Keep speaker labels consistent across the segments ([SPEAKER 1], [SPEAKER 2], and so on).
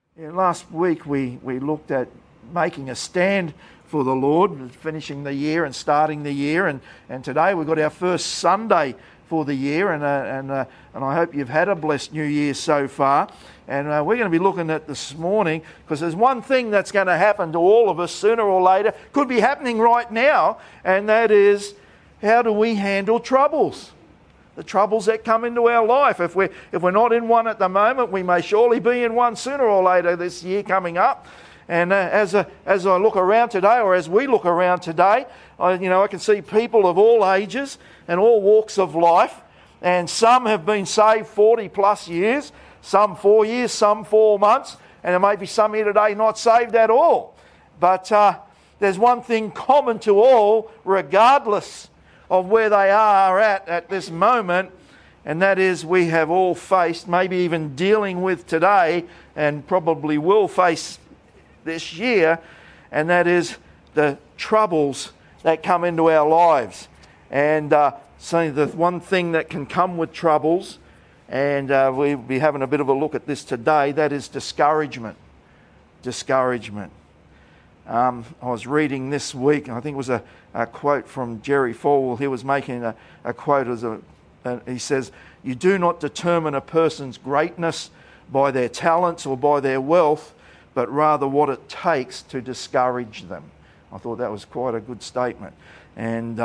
[SPEAKER 1] Yeah, last week we looked at making a stand for the Lord, finishing the year and starting the year, and today we've got our first Sunday for the year, and I hope you've had a blessed New Year so far. And we're going to be looking at this morning, because there's one thing that's going to happen to all of us sooner or later, could be happening right now, and that is, how do we handle troubles? The troubles that come into our life. If we're not in one at the moment, we may surely be in one sooner or later this year coming up. And as I look around today, or as we look around today, I can see people of all ages and all walks of life. And some have been saved 40 plus years, some 4 years, some 4 months, and there may be some here today not saved at all. But there's one thing common to all, regardless of where they are at this moment, and that is we have all faced, maybe even dealing with today, and probably will face this year, and that is the troubles that come into our lives. And so the one thing that can come with troubles, and we'll be having a bit of a look at this today, that is discouragement. Discouragement. I was reading this week, I think it was a quote from Jerry Falwell. He was making a quote he says, "You do not determine a person's greatness by their talents or by their wealth, but rather what it takes to discourage them." I thought that was quite a good statement. And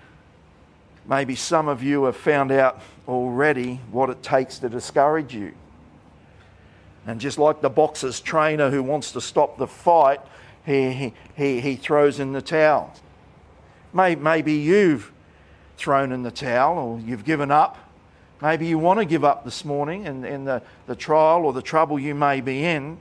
[SPEAKER 1] maybe some of you have found out already what it takes to discourage you. And just like the boxer's trainer who wants to stop the fight, he throws in the towel. Maybe you've thrown in the towel, or you've given up. Maybe you want to give up this morning in the trial or the trouble you may be in.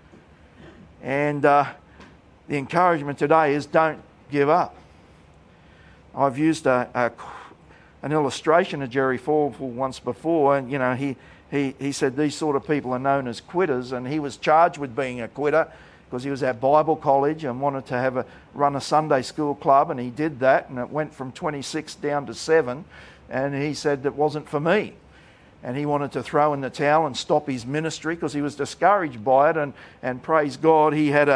[SPEAKER 1] And the encouragement today is, don't give up. I've used an illustration of Jerry Falwell once before, and he said these sort of people are known as quitters, and he was charged with being a quitter because he was at Bible college and wanted to run a Sunday school club, and he did that, and it went from 26 down to 7, and he said it wasn't for me. And he wanted to throw in the towel and stop his ministry because he was discouraged by it, and praise God, he had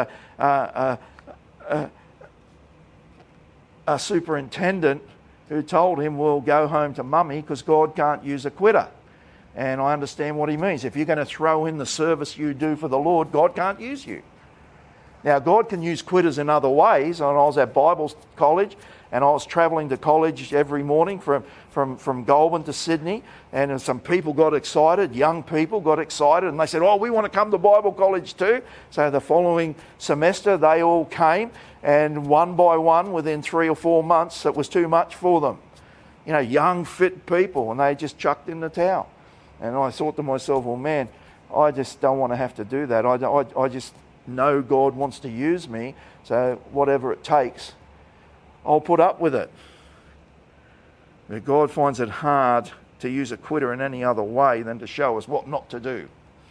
[SPEAKER 1] a superintendent who told him, well, go home to mummy because God can't use a quitter. And I understand what he means. If you're going to throw in the service you do for the Lord, God can't use you. Now, God can use quitters in other ways. And I was at Bible college, and I was travelling to college every morning from Goulburn to Sydney, and some people got excited, young people got excited, and they said, we want to come to Bible college too. So the following semester, they all came, and one by one, within 3 or 4 months, it was too much for them. Young, fit people, and they just chucked in the towel. And I thought to myself, well, man, I just don't want to have to do that. I just know God wants to use me, so whatever it takes, I'll put up with it. But God finds it hard to use a quitter in any other way than to show us what not to do.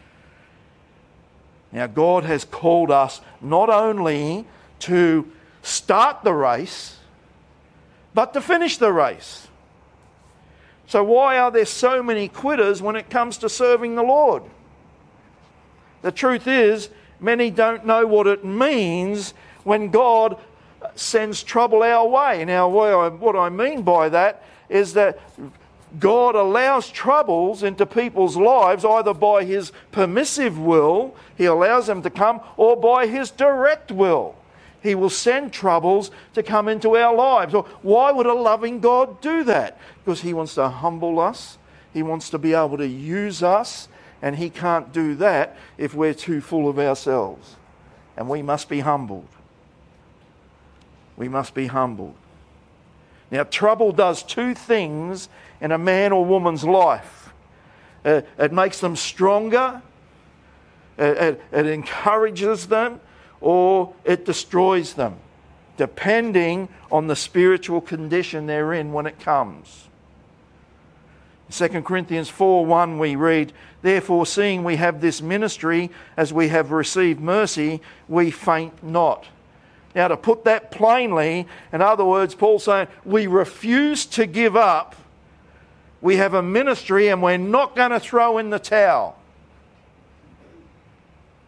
[SPEAKER 1] Now, God has called us not only to start the race, but to finish the race. So why are there so many quitters when it comes to serving the Lord? The truth is, many don't know what it means when God sends trouble our way. Now, what I mean by that is that God allows troubles into people's lives either by His permissive will, He allows them to come, or by His direct will. He will send troubles to come into our lives. Or why would a loving God do that? Because He wants to humble us. He wants to be able to use us. And He can't do that if we're too full of ourselves. And we must be humbled. We must be humbled. Now, trouble does two things in a man or woman's life. It makes them stronger, it encourages them, or it destroys them, depending on the spiritual condition they're in when it comes. In 2 Corinthians 4:1 we read, "Therefore, seeing we have this ministry, as we have received mercy, we faint not." Now, to put that plainly, in other words, Paul's saying, we refuse to give up. We have a ministry and we're not going to throw in the towel.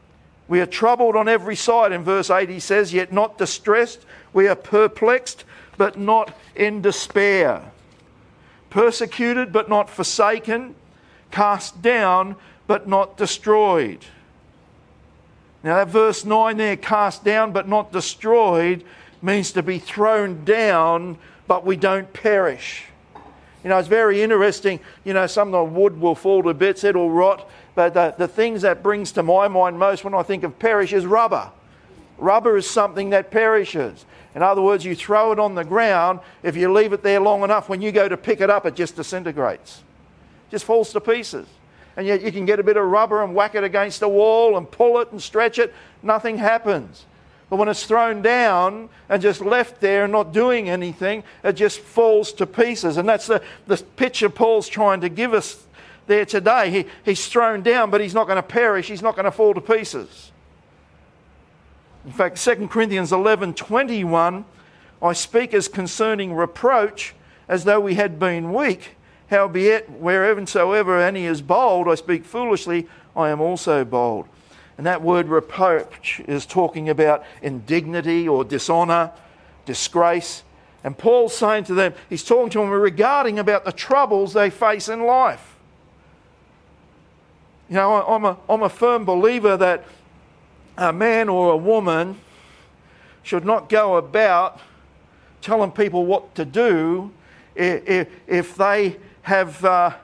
[SPEAKER 1] We are troubled on every side. In verse 8 he says, yet not distressed. We are perplexed, but not in despair. Persecuted, but not forsaken. Cast down, but not destroyed. Now that verse 9 there, cast down, but not destroyed, means to be thrown down, but we don't perish. You know, it's very interesting. You know, some of the wood will fall to bits, it'll rot. But the things that brings to my mind most when I think of perish is rubber. Rubber is something that perishes. In other words, you throw it on the ground, if you leave it there long enough, when you go to pick it up, it just disintegrates. It just falls to pieces. And yet you can get a bit of rubber and whack it against a wall and pull it and stretch it, nothing happens. But when it's thrown down and just left there and not doing anything, it just falls to pieces. And that's the picture Paul's trying to give us there today. He's thrown down, but he's not going to perish. He's not going to fall to pieces. In fact, 2 Corinthians 11:21, I speak as concerning reproach, as though we had been weak. Howbeit, wheresoever any is bold, I speak foolishly, I am also bold. And that word reproach is talking about indignity or dishonour, disgrace. And Paul's saying to them, he's talking to them regarding about the troubles they face in life. You know, I'm a firm believer that a man or a woman should not go about telling people what to do if they have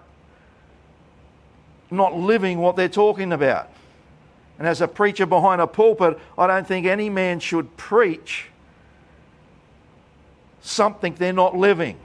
[SPEAKER 1] not living what they're talking about. And as a preacher behind a pulpit, I don't think any man should preach something they're not living.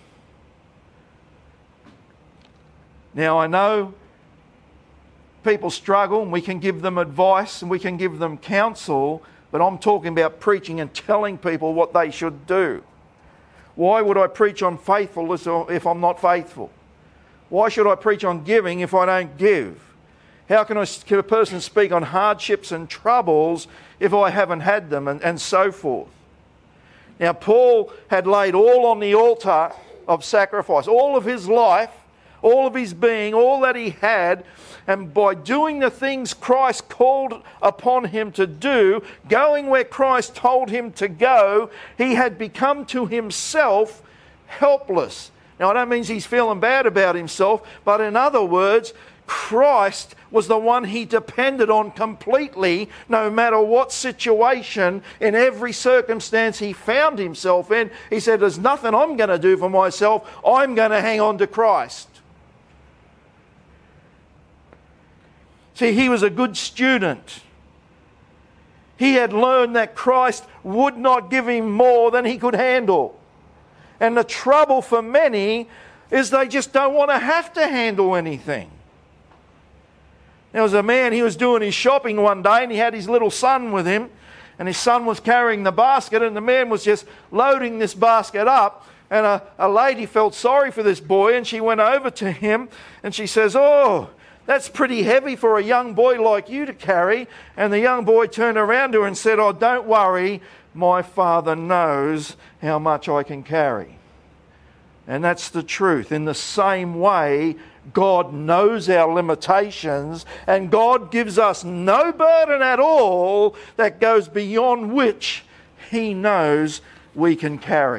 [SPEAKER 1] Now, I know people struggle and we can give them advice and we can give them counsel, but I'm talking about preaching and telling people what they should do. Why would I preach on faithfulness if I'm not faithful? Why should I preach on giving if I don't give? How can a person speak on hardships and troubles if I haven't had them, and so forth? Now, Paul had laid all on the altar of sacrifice, all of his life, all of his being, all that he had, and by doing the things Christ called upon him to do, going where Christ told him to go, he had become to himself helpless. Now, I don't mean he's feeling bad about himself, but in other words, Christ was the one he depended on completely, no matter what situation, in every circumstance he found himself in. He said, there's nothing I'm going to do for myself. I'm going to hang on to Christ. See, he was a good student. He had learned that Christ would not give him more than he could handle. And the trouble for many is they just don't want to have to handle anything. There was a man, he was doing his shopping one day and he had his little son with him, and his son was carrying the basket, and the man was just loading this basket up, and a lady felt sorry for this boy, and she went over to him and she says, "Oh, that's pretty heavy for a young boy like you to carry." And the young boy turned around to her and said, "Oh, don't worry, my father knows how much I can carry." And that's the truth. In the same way, God knows our limitations, and God gives us no burden at all that goes beyond which He knows we can carry.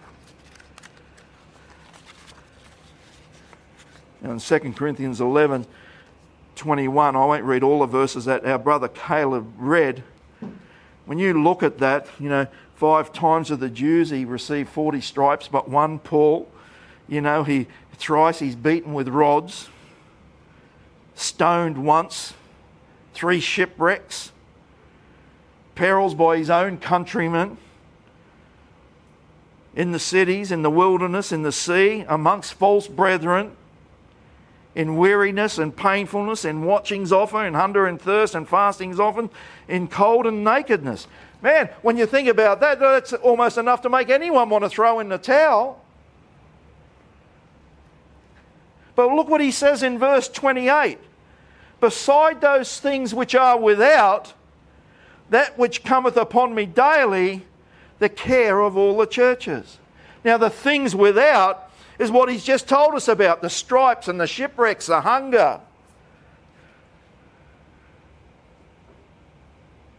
[SPEAKER 1] Now in 2 Corinthians 11:21, I won't read all the verses that our brother Caleb read. When you look at that, 5 times of the Jews he received 40 stripes, but one Paul, thrice he's beaten with rods, stoned once, 3 shipwrecks, perils by his own countrymen, in the cities, in the wilderness, in the sea, amongst false brethren, in weariness and painfulness, in watchings often, in hunger and thirst, and fastings often, in cold and nakedness. Man, when you think about that, that's almost enough to make anyone want to throw in the towel. But look what he says in verse 28. Beside those things which are without, that which cometh upon me daily, the care of all the churches. Now the things without is what he's just told us about, the stripes and the shipwrecks, the hunger.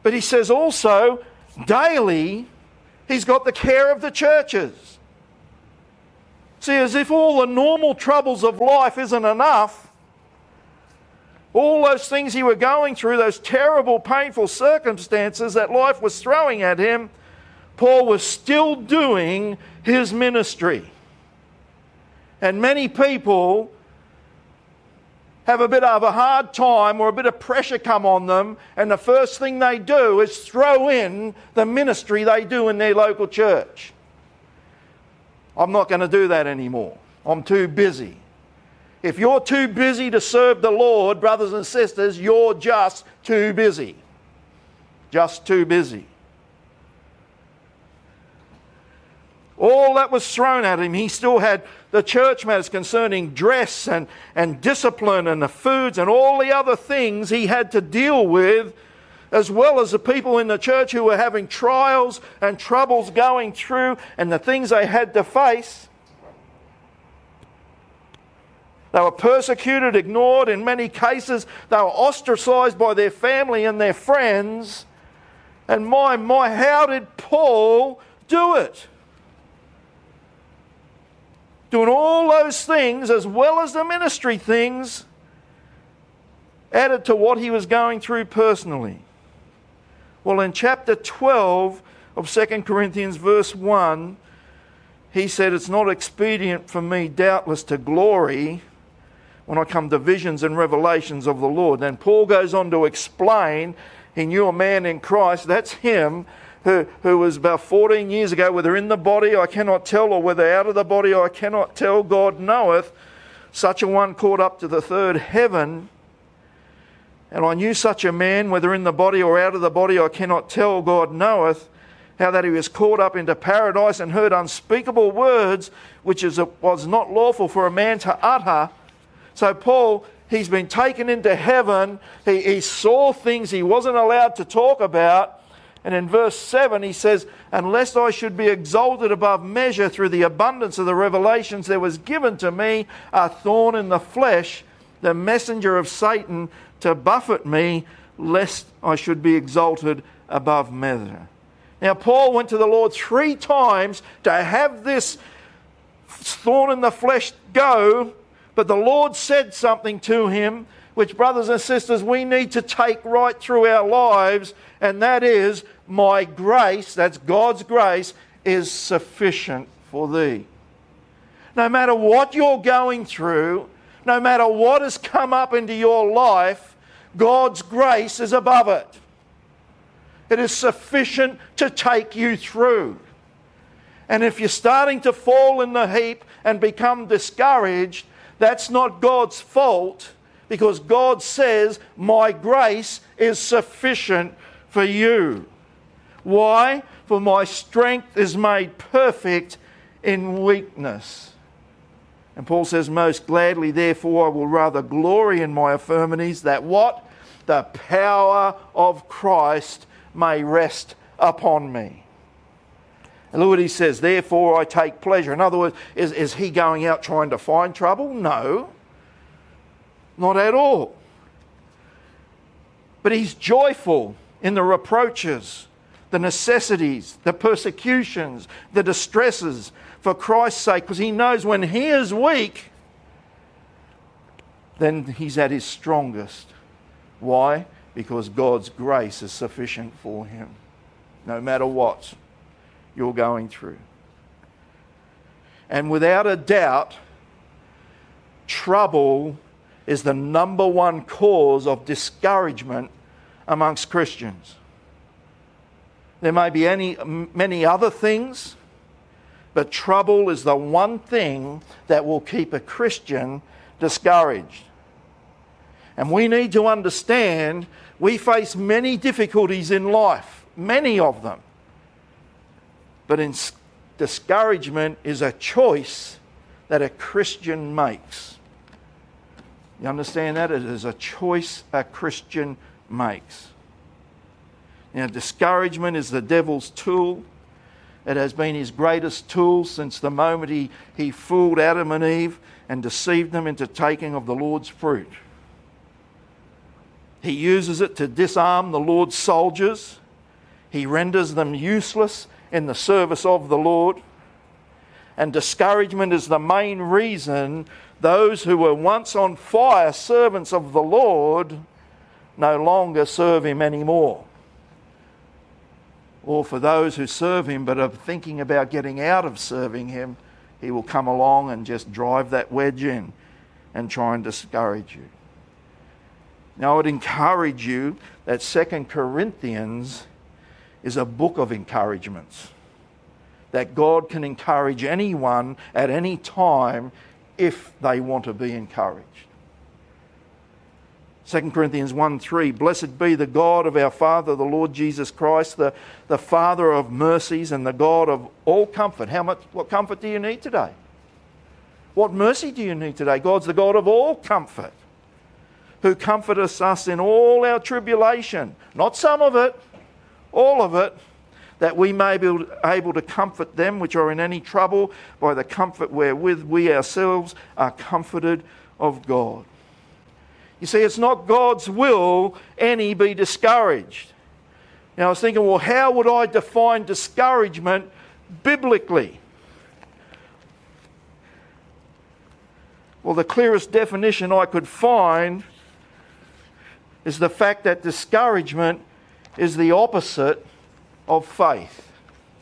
[SPEAKER 1] But he says also, daily, he's got the care of the churches. See, as if all the normal troubles of life isn't enough, all those things he were going through, those terrible, painful circumstances that life was throwing at him, Paul was still doing his ministry. And many people have a bit of a hard time or a bit of pressure come on them, and the first thing they do is throw in the ministry they do in their local church. I'm not going to do that anymore. I'm too busy. If you're too busy to serve the Lord, brothers and sisters, you're just too busy. Just too busy. All that was thrown at him, he still had the church matters concerning dress and discipline and the foods and all the other things he had to deal with, as well as the people in the church who were having trials and troubles going through and the things they had to face. They were persecuted, ignored. In many cases, they were ostracized by their family and their friends. And my, how did Paul do it? Doing all those things as well as the ministry things added to what he was going through personally. Well, in chapter 12 of 2 Corinthians verse 1, he said, "It's not expedient for me doubtless to glory when I come to visions and revelations of the Lord." Then Paul goes on to explain, he knew a man in Christ, that's him, who was about 14 years ago, whether in the body I cannot tell, or whether out of the body I cannot tell, God knoweth, such a one caught up to the third heaven. And I knew such a man, whether in the body or out of the body I cannot tell, God knoweth, how that he was caught up into paradise and heard unspeakable words, which was not lawful for a man to utter. So Paul, he's been taken into heaven. He saw things he wasn't allowed to talk about. And in verse 7 he says, "Unless I should be exalted above measure through the abundance of the revelations, there was given to me a thorn in the flesh, the messenger of Satan, to buffet me, lest I should be exalted above measure." Now Paul went to the Lord 3 times to have this thorn in the flesh go, but the Lord said something to him, which, brothers and sisters, we need to take right through our lives, and that is, my grace, that's God's grace, is sufficient for thee. No matter what you're going through, no matter what has come up into your life, God's grace is above it. It is sufficient to take you through. And if you're starting to fall in the heap and become discouraged, that's not God's fault, because God says, my grace is sufficient for you. Why? For my strength is made perfect in weakness. And Paul says, most gladly, therefore, I will rather glory in my infirmities, that what? The power of Christ may rest upon me. And look what he says, therefore I take pleasure. In other words, is he going out trying to find trouble? No, not at all. But he's joyful in the reproaches, the necessities, the persecutions, the distresses for Christ's sake, because he knows when he is weak, then he's at his strongest. Why? Because God's grace is sufficient for him, no matter what you're going through. And without a doubt, trouble is the number one cause of discouragement amongst Christians. There may be many other things, but trouble is the one thing that will keep a Christian discouraged. And we need to understand we face many difficulties in life, many of them. But discouragement is a choice that a Christian makes. You understand that? It is a choice a Christian makes. Now, discouragement is the devil's tool. It has been his greatest tool since the moment he fooled Adam and Eve and deceived them into taking of the Lord's fruit. He uses it to disarm the Lord's soldiers. He renders them useless in the service of the Lord. And discouragement is the main reason those who were once on fire servants of the Lord no longer serve Him anymore. Or for those who serve Him but are thinking about getting out of serving Him, He will come along and just drive that wedge in and try and discourage you. Now, I would encourage you that 2 Corinthians is a book of encouragements. That God can encourage anyone at any time if they want to be encouraged. 2 Corinthians 1:3, Blessed be the God of our Father, the Lord Jesus Christ, the Father of mercies and the God of all comfort. What comfort do you need today? What mercy do you need today? God's the God of all comfort, who comforteth us in all our tribulation. Not some of it, all of it, that we may be able to comfort them which are in any trouble by the comfort wherewith we ourselves are comforted of God. You see, it's not God's will any be discouraged. Now, I was thinking, well, how would I define discouragement biblically? Well, the clearest definition I could find is the fact that discouragement is the opposite of faith.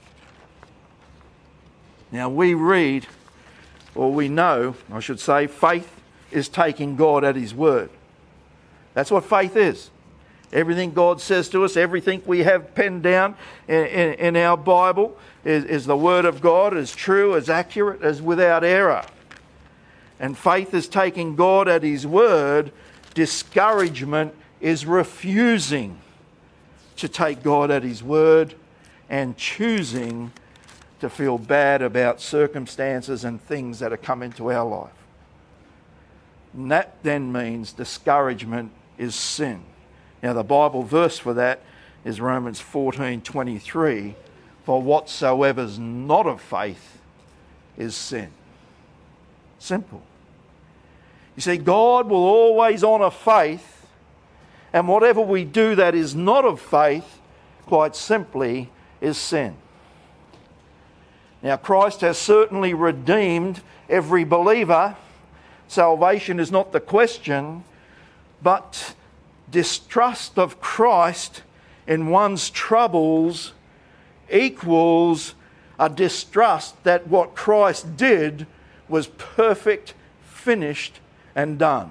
[SPEAKER 1] Now, we read, or we know, I should say, faith is taking God at His word. That's what faith is. Everything God says to us, everything we have penned down in our Bible is the Word of God, as true, as accurate, as without error. And faith is taking God at His word. Discouragement is refusing to take God at His word and choosing to feel bad about circumstances and things that have come into our life. And that then means discouragement is sin. Now, the Bible verse for that is Romans 14:23. For whatsoever's not of faith is sin. Simple. You see, God will always honour faith, and whatever we do that is not of faith, quite simply, is sin. Now, Christ has certainly redeemed every believer. Salvation is not the question, but distrust of Christ in one's troubles equals a distrust that what Christ did was perfect, finished, and done.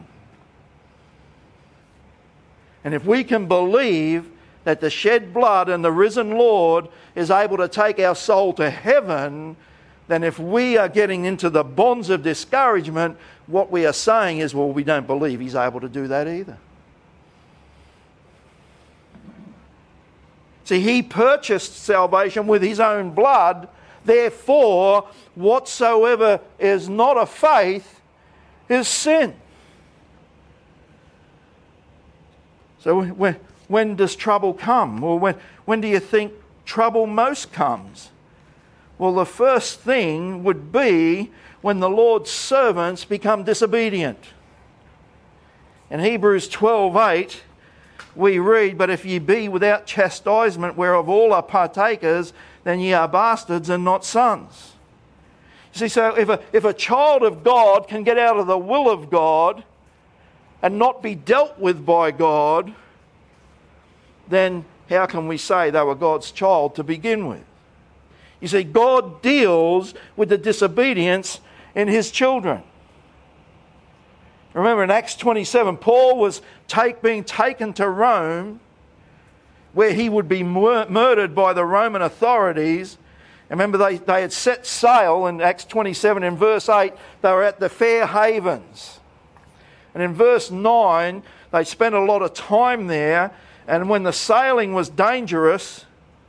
[SPEAKER 1] And if we can believe that the shed blood and the risen Lord is able to take our soul to heaven, then if we are getting into the bonds of discouragement, what we are saying is, well, we don't believe He's able to do that either. See, He purchased salvation with His own blood. Therefore, whatsoever is not of faith is sin. So when does trouble come? Or when do you think trouble most comes? Well, the first thing would be when the Lord's servants become disobedient. In Hebrews 12:8, we read, But if ye be without chastisement, whereof all are partakers, then ye are bastards and not sons. You see, so if a child of God can get out of the will of God and not be dealt with by God, then how can we say they were God's child to begin with? You see, God deals with the disobedience in His children. Remember in Acts 27, Paul was being taken to Rome, where he would be murdered by the Roman authorities. And remember, they had set sail in Acts 27 in verse 8. They were at the Fair Havens. And in verse 9, they spent a lot of time there. And when the sailing was dangerous,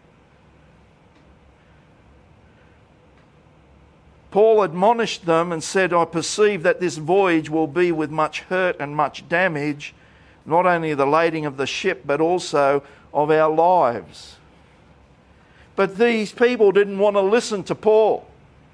[SPEAKER 1] Paul admonished them and said, I perceive that this voyage will be with much hurt and much damage, not only the lading of the ship, but also of our lives. But these people didn't want to listen to Paul.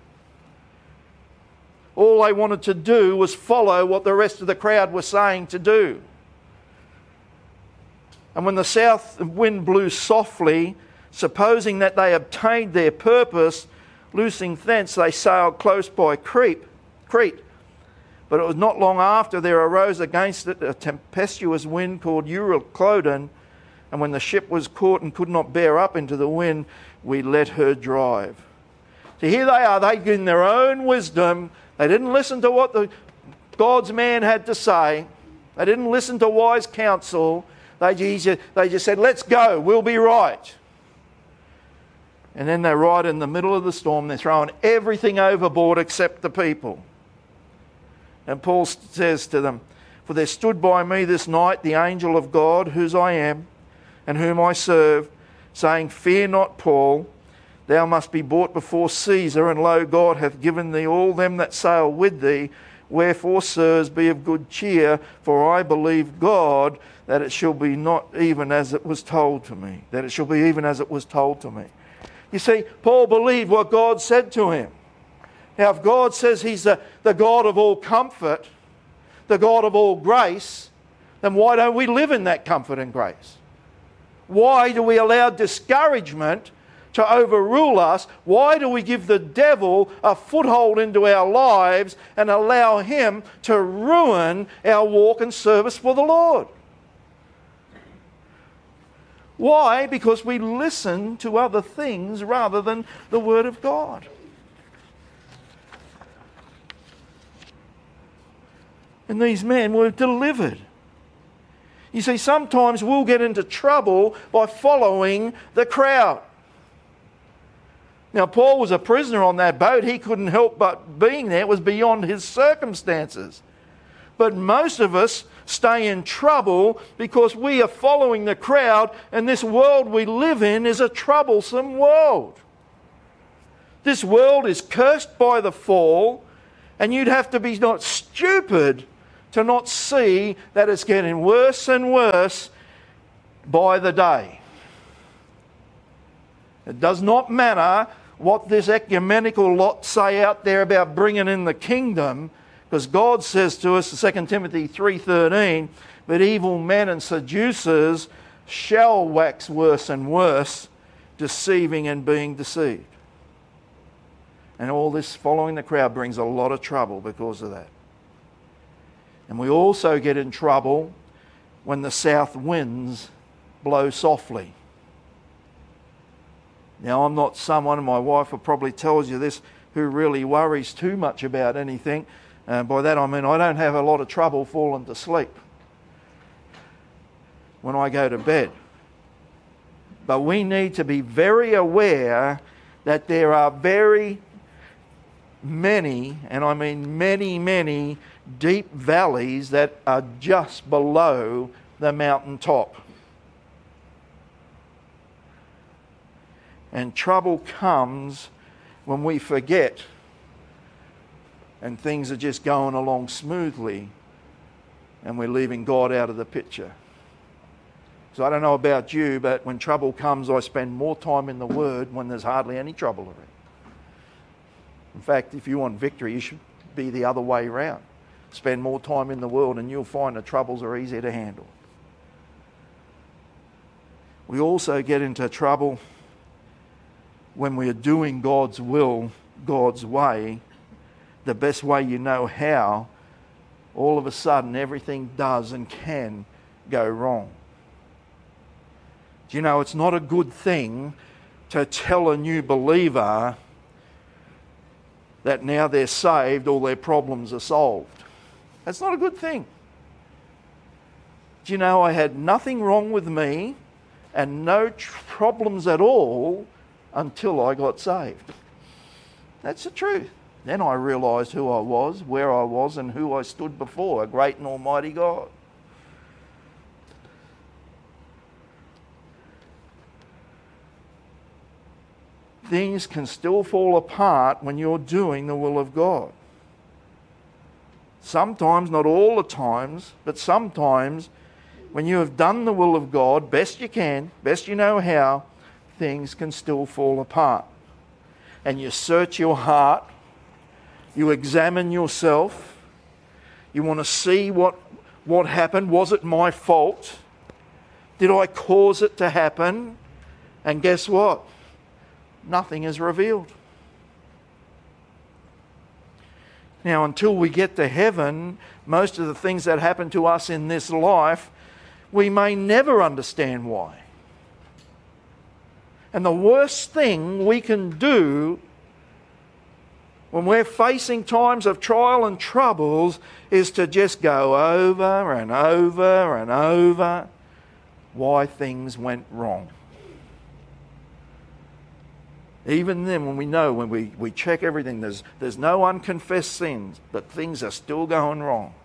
[SPEAKER 1] All they wanted to do was follow what the rest of the crowd was saying to do. And when the south wind blew softly, Supposing that they obtained their purpose, loosing thence, they sailed close by Crete. But it was not long after there arose against it a tempestuous wind called Euroclydon, and when the ship was caught and could not bear up into the wind, we let her drive. So here they are, they in their own wisdom, they didn't listen to what God's man had to say. They didn't listen to wise counsel. They just said, let's go, we'll be right. And then they're right in the middle of the storm. They're throwing everything overboard except the people. And Paul says to them, for there stood by me this night the angel of God, whose I am, and whom I serve, saying, fear not, Paul, thou must be brought before Caesar, and lo, God hath given thee all them that sail with thee. Wherefore, sirs, be of good cheer, for I believe God that it shall be not even as it was told to me. That it shall be even as it was told to me. You see, Paul believed what God said to him. Now, if God says he's the God of all comfort, the God of all grace, then why don't we live in that comfort and grace? Why do we allow discouragement to overrule us? Why do we give the devil a foothold into our lives and allow him to ruin our walk and service for the Lord? Why? Because we listen to other things rather than the Word of God. And these men were delivered. You see, sometimes we'll get into trouble by following the crowd. Now, Paul was a prisoner on that boat. He couldn't help but being there. It was beyond his circumstances. But most of us stay in trouble because we are following the crowd, and this world we live in is a troublesome world. This world is cursed by the fall, and you'd have to be not stupid to not see that it's getting worse and worse by the day. It does not matter what this ecumenical lot say out there about bringing in the kingdom, because God says to us, 2 Timothy 3:13, but evil men and seducers shall wax worse and worse, deceiving and being deceived. And all this following the crowd brings a lot of trouble because of that. And we also get in trouble when the south winds blow softly. Now, I'm not someone, and my wife will probably tells you this, who really worries too much about anything. By that I mean I don't have a lot of trouble falling to sleep when I go to bed. But we need to be very aware that there are very many, and I mean many, many deep valleys that are just below the mountaintop. And trouble comes when we forget and things are just going along smoothly and we're leaving God out of the picture. So I don't know about you, but when trouble comes, I spend more time in the Word when there's hardly any trouble around. In fact, if you want victory, you should be the other way around. Spend more time in the world and you'll find the troubles are easier to handle. We also get into trouble when we are doing God's will, God's way, the best way you know how. All of a sudden everything does and can go wrong. Do you know, it's not a good thing to tell a new believer that now they're saved, all their problems are solved. That's not a good thing. Do you know, I had nothing wrong with me and no problems at all until I got saved. That's the truth. Then I realised who I was, where I was, and who I stood before, a great and almighty God. Things can still fall apart when you're doing the will of God. Sometimes, not all the times, but sometimes when you have done the will of God, best you can, best you know how, things can still fall apart. And you search your heart, you examine yourself, you want to see what happened. Was it my fault? Did I cause it to happen? And guess what? Nothing is revealed. Now, until we get to heaven, most of the things that happen to us in this life, we may never understand why. And the worst thing we can do when we're facing times of trial and troubles is to just go over and over and over why things went wrong. Even then, when we know, when we check everything, there's no unconfessed sins, but things are still going wrong.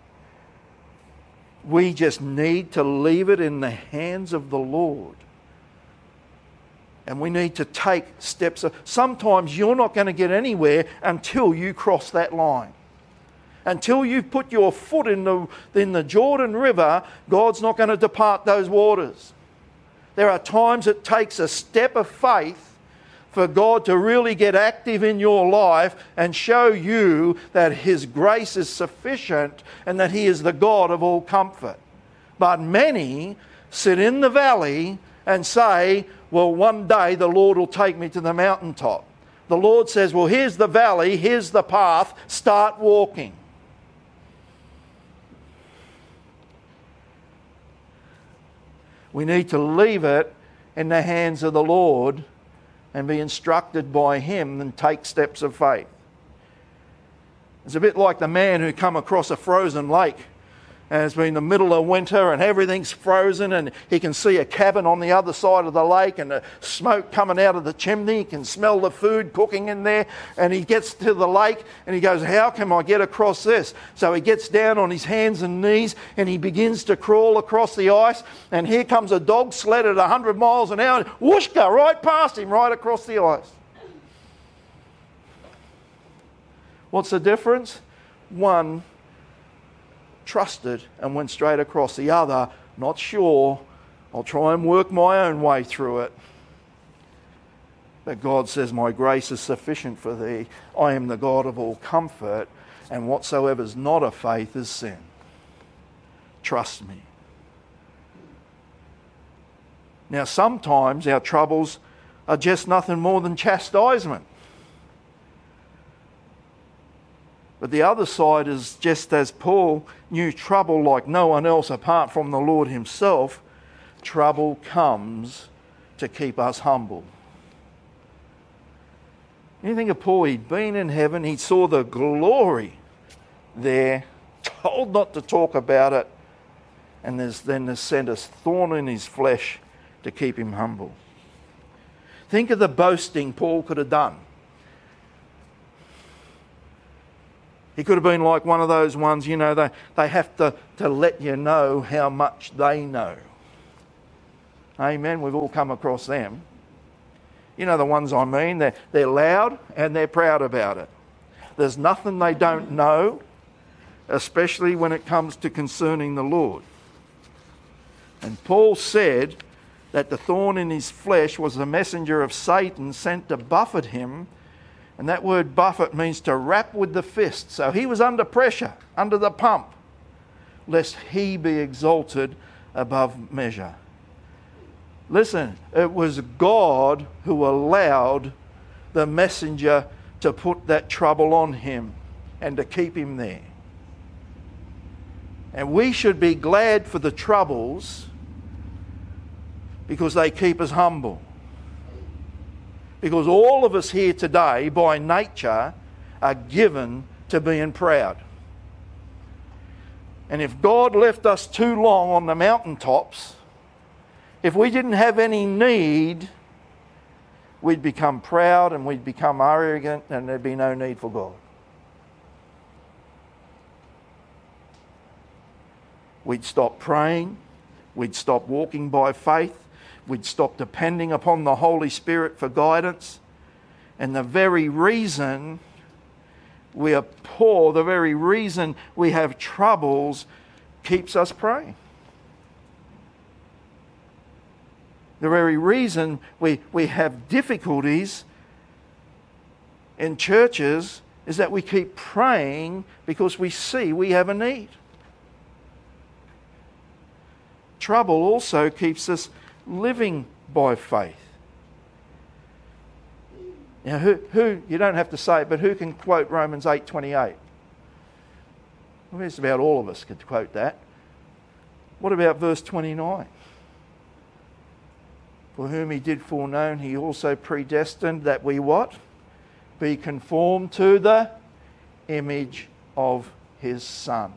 [SPEAKER 1] We just need to leave it in the hands of the Lord. And we need to take steps. Sometimes you're not going to get anywhere until you cross that line. Until you put your foot in the Jordan River, God's not going to depart those waters. There are times it takes a step of faith for God to really get active in your life and show you that His grace is sufficient and that He is the God of all comfort. But many sit in the valley and say, well, one day the Lord will take me to the mountaintop. The Lord says, well, here's the valley, here's the path, start walking. We need to leave it in the hands of the Lord and be instructed by Him and take steps of faith. It's a bit like the man who come across a frozen lake, and it's been the middle of winter and everything's frozen, and he can see a cabin on the other side of the lake and the smoke coming out of the chimney. He can smell the food cooking in there, and he gets to the lake and he goes, how can I get across this? So he gets down on his hands and knees and he begins to crawl across the ice, and here comes a dog sled at 100 miles an hour and whoosh, go right past him, right across the ice. What's the difference? One trusted and went straight across. The other, not sure, I'll try and work my own way through it. But God says, my grace is sufficient for thee. I am the God of all comfort, and whatsoever is not of faith is sin. Trust me. Now, sometimes our troubles are just nothing more than chastisement. But the other side is, just as Paul knew trouble like no one else apart from the Lord Himself, trouble comes to keep us humble. You think of Paul, he'd been in heaven, he saw the glory there, told not to talk about it, and then sent a thorn in his flesh to keep him humble. Think of the boasting Paul could have done. He could have been like one of those ones, you know, they have to let you know how much they know. Amen. We've all come across them. You know the ones I mean. They're loud and they're proud about it. There's nothing they don't know, especially when it comes to concerning the Lord. And Paul said that the thorn in his flesh was the messenger of Satan sent to buffet him. And that word buffet means to rap with the fist. So he was under pressure, under the pump, lest he be exalted above measure. Listen, it was God who allowed the messenger to put that trouble on him and to keep him there. And we should be glad for the troubles because they keep us humble. Because all of us here today, by nature, are given to being proud. And if God left us too long on the mountaintops, if we didn't have any need, we'd become proud and we'd become arrogant and there'd be no need for God. We'd stop praying, we'd stop walking by faith, we'd stop depending upon the Holy Spirit for guidance. And the very reason we are poor, the very reason we have troubles, keeps us praying. The very reason we have difficulties in churches is that we keep praying because we see we have a need. Trouble also keeps us living by faith. Now, who you don't have to say it, but who can quote Romans 8:28? Well, it's about all of us could quote that. What about verse 29? For whom he did foreknow, he also predestined that we what? Be conformed to the image of his Son.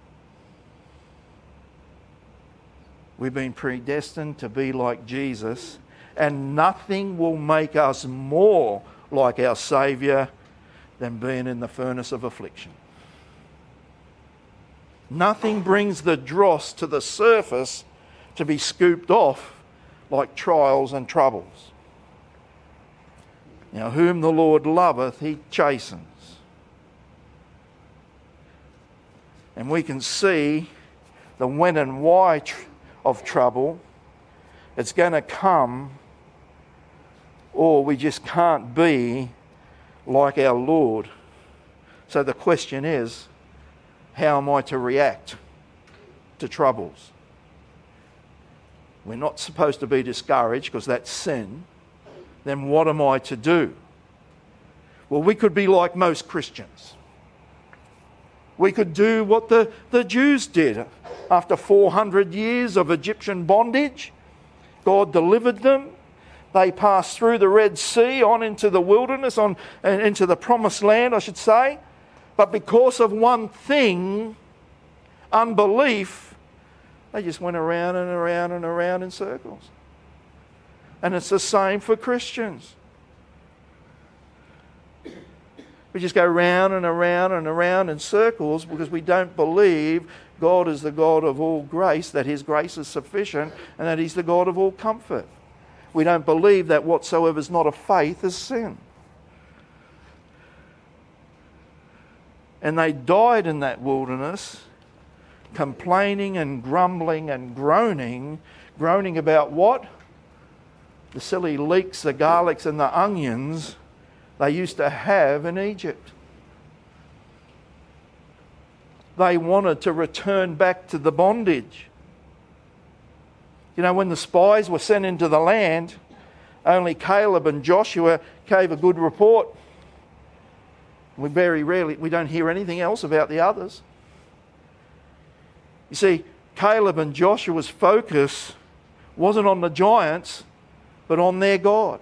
[SPEAKER 1] We've been predestined to be like Jesus, and nothing will make us more like our Saviour than being in the furnace of affliction. Nothing brings the dross to the surface to be scooped off like trials and troubles. Now, whom the Lord loveth, he chastens. And we can see the when and why of trouble. It's going to come, or we just can't be like our Lord. So the question is, how am I to react to troubles? We're not supposed to be discouraged because that's sin. Then what am I to do? Well, we could be like most Christians. We could do what the Jews did. After 400 years of Egyptian bondage, God delivered them. They passed through the Red Sea on into the wilderness, and into the promised land, I should say. But because of one thing, unbelief, they just went around and around and around in circles. And it's the same for Christians. We just go round and around and around in circles because we don't believe God is the God of all grace, that his grace is sufficient, and that he's the God of all comfort. We don't believe that whatsoever is not of faith is sin. And they died in that wilderness, complaining and grumbling and groaning. Groaning about what? The silly leeks, the garlics and the onions they used to have in Egypt. They wanted to return back to the bondage. You know, when the spies were sent into the land, only Caleb and Joshua gave a good report. We don't hear anything else about the others. You see, Caleb and Joshua's focus wasn't on the giants, but on their God.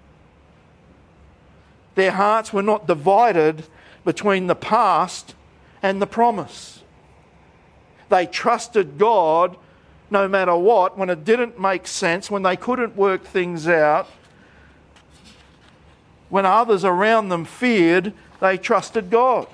[SPEAKER 1] Their hearts were not divided between the past and the promise. They trusted God no matter what, when it didn't make sense, when they couldn't work things out, when others around them feared, they trusted God.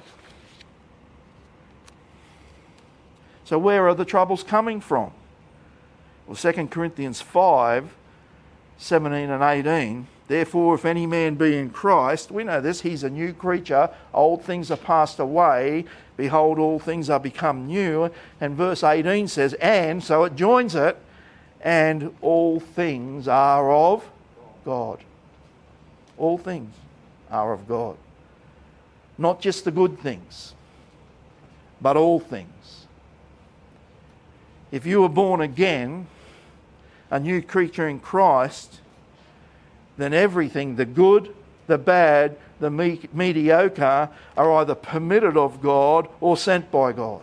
[SPEAKER 1] So where are the troubles coming from? Well, 2 Corinthians 5, 17 and 18. Therefore, if any man be in Christ, we know this, he's a new creature. Old things are passed away. Behold, all things are become new. And verse 18 says, and, so it joins it, and all things are of God. All things are of God. Not just the good things, but all things. If you were born again, a new creature in Christ, then everything, the good, the bad, the mediocre, are either permitted of God or sent by God.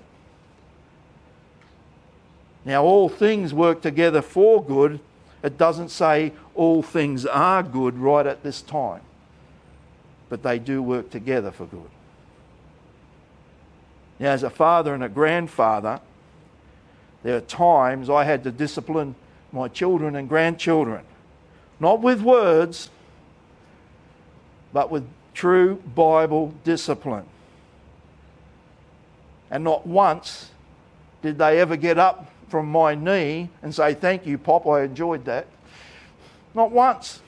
[SPEAKER 1] Now, all things work together for good. It doesn't say all things are good right at this time, but they do work together for good. Now, as a father and a grandfather, there are times I had to discipline my children and grandchildren. Not with words, but with true Bible discipline. And not once did they ever get up from my knee and say, thank you, Pop, I enjoyed that. Not once.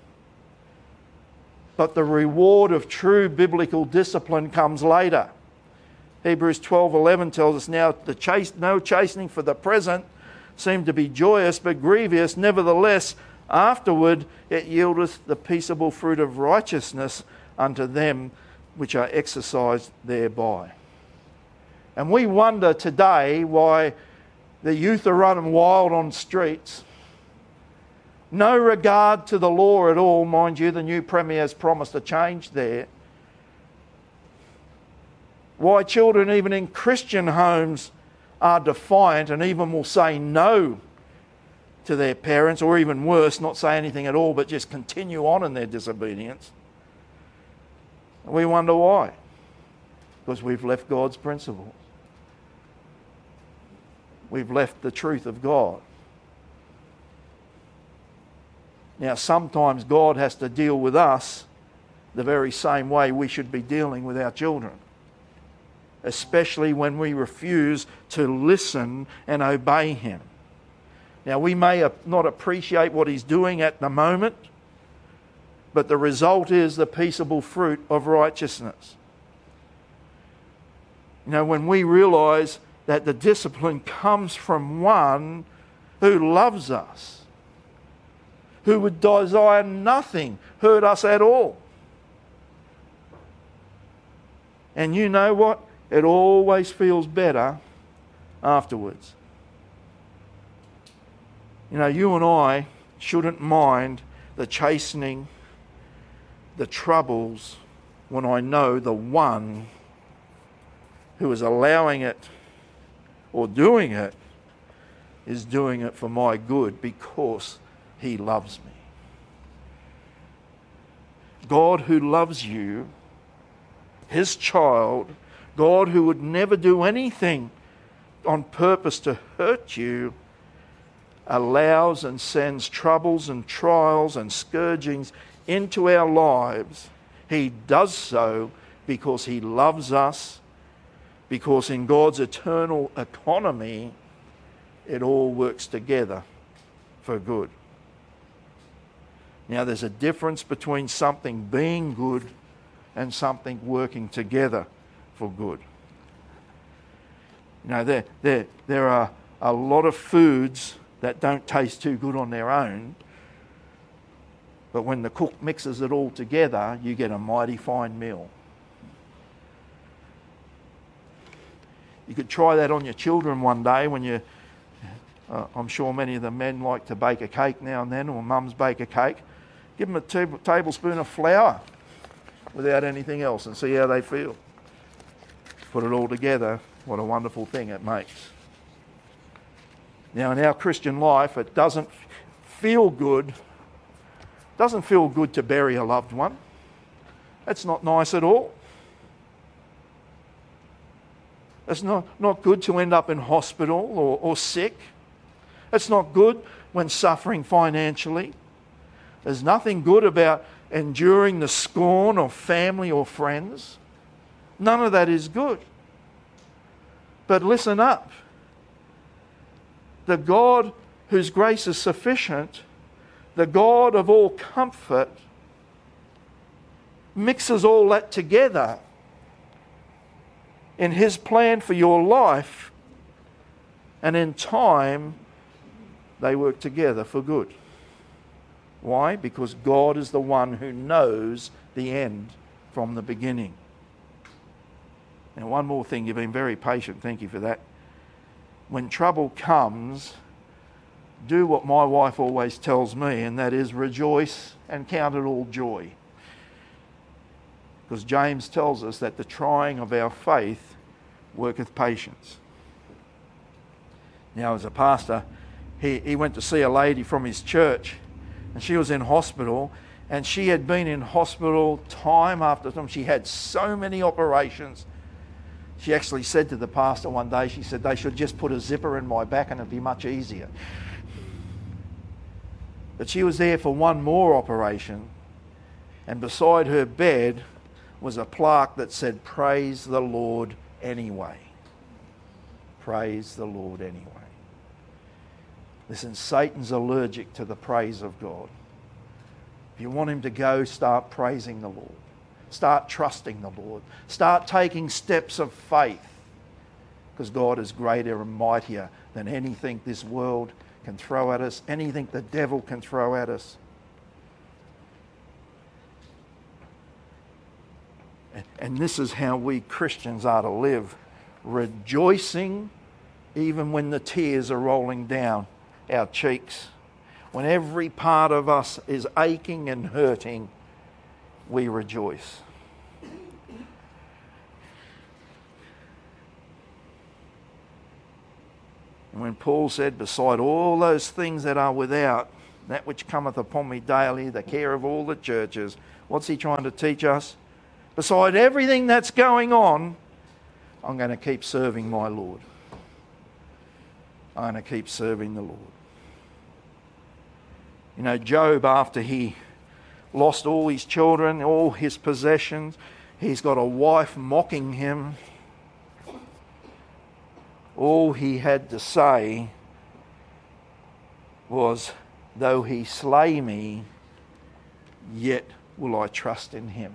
[SPEAKER 1] But the reward of true biblical discipline comes later. Hebrews 12:11 tells us, now no chastening for the present seemed to be joyous, but grievous. Nevertheless, afterward it yieldeth the peaceable fruit of righteousness unto them which are exercised thereby. And we wonder today why the youth are running wild on streets, No regard to the law at all. Mind you, the new Premier has promised a change there. Why children, even in Christian homes, are defiant and even will say no to their parents, or even worse, not say anything at all, but just continue on in their disobedience. We wonder why. Because we've left God's principles. We've left the truth of God. Now, sometimes God has to deal with us the very same way we should be dealing with our children, especially when we refuse to listen and obey Him. Now, we may not appreciate what He's doing at the moment, but the result is the peaceable fruit of righteousness. You know, when we realise that the discipline comes from one who loves us, who would desire nothing hurt us at all. And you know what? It always feels better afterwards. You know, you and I shouldn't mind the chastening, the troubles, when I know the one who is allowing it or doing it is doing it for my good because He loves me. God who loves you, His child, God who would never do anything on purpose to hurt you, allows and sends troubles and trials and scourgings into our lives. He does so because He loves us, because in God's eternal economy, it all works together for good. Now, there's a difference between something being good and something working together for good. You know, there are a lot of foods that don't taste too good on their own, but when the cook mixes it all together, you get a mighty fine meal. You could try that on your children one day when you... I'm sure many of the men like to bake a cake now and then, or mums bake a cake. Give them a tablespoon of flour without anything else and see how they feel. Put it all together, what a wonderful thing it makes. Now, in our Christian life, it doesn't feel good. Doesn't feel good to bury a loved one. That's not nice at all. It's not good to end up in hospital or sick. It's not good when suffering financially. There's nothing good about enduring the scorn of family or friends. None of that is good. But listen up. The God whose grace is sufficient, the God of all comfort, mixes all that together in His plan for your life, and in time they work together for good. Why? Because God is the one who knows the end from the beginning. And one more thing, you've been very patient, thank you for that. When trouble comes, do what my wife always tells me, and that is rejoice and count it all joy. Because James tells us that the trying of our faith worketh patience. Now, as a pastor, he went to see a lady from his church, and she was in hospital, and she had been in hospital time after time. She had so many operations. She actually said to the pastor one day, she said, they should just put a zipper in my back and it'd be much easier. But she was there for one more operation, and beside her bed was a plaque that said, "Praise the Lord anyway." Praise the Lord anyway. Listen, Satan's allergic to the praise of God. If you want him to go, start praising the Lord. Start trusting the Lord. Start taking steps of faith, because God is greater and mightier than anything this world can throw at us, anything the devil can throw at us. And this is how we Christians are to live, rejoicing even when the tears are rolling down our cheeks, when every part of us is aching and hurting, we rejoice. And when Paul said, beside all those things that are without, that which cometh upon me daily, the care of all the churches, what's he trying to teach us? Beside everything that's going on, I'm going to keep serving my Lord. I'm going to keep serving the Lord. You know, Job, after he lost all his children, all his possessions, he's got a wife mocking him. All he had to say was, though he slay me, yet will I trust in him.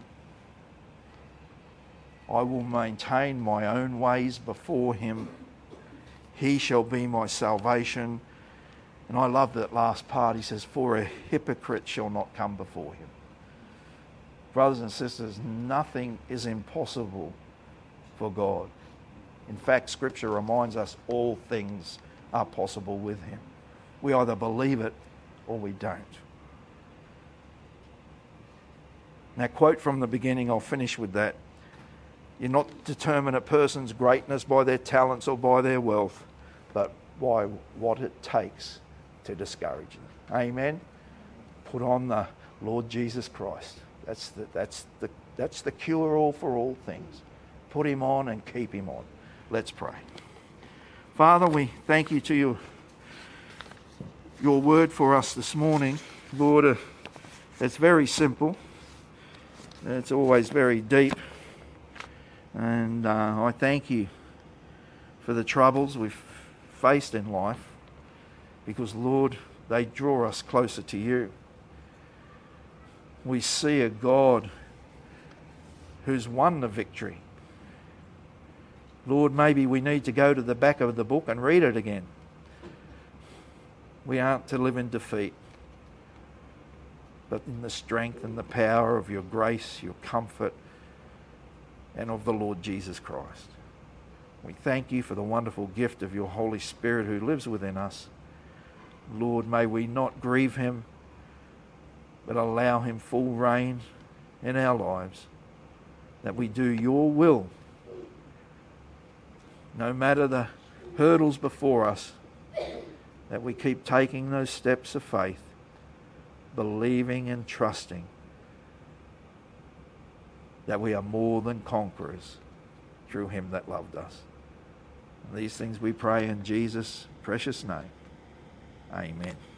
[SPEAKER 1] I will maintain my own ways before him. He shall be my salvation. And I love that last part. He says, for a hypocrite shall not come before him. Brothers and sisters, nothing is impossible for God. In fact, Scripture reminds us all things are possible with him. We either believe it or we don't. Now, quote from the beginning, I'll finish with that. You not determine a person's greatness by their talents or by their wealth, but by what it takes to discourage them. Amen? Put on the Lord Jesus Christ. That's the cure-all for all things. Put him on and keep him on. Let's pray. Father, we thank you to your word for us this morning. Lord, it's very simple. It's always very deep. And I thank you for the troubles we've faced in life, because, Lord, they draw us closer to you. We see a God who's won the victory. Lord, maybe we need to go to the back of the book and read it again. We aren't to live in defeat, but in the strength and the power of your grace, your comfort, and of the Lord Jesus Christ. We thank you for the wonderful gift of your Holy Spirit who lives within us. Lord, may we not grieve him, but allow him full reign in our lives, that we do your will. No matter the hurdles before us, that we keep taking those steps of faith, believing and trusting that we are more than conquerors through him that loved us. And these things we pray in Jesus' precious name. Amen.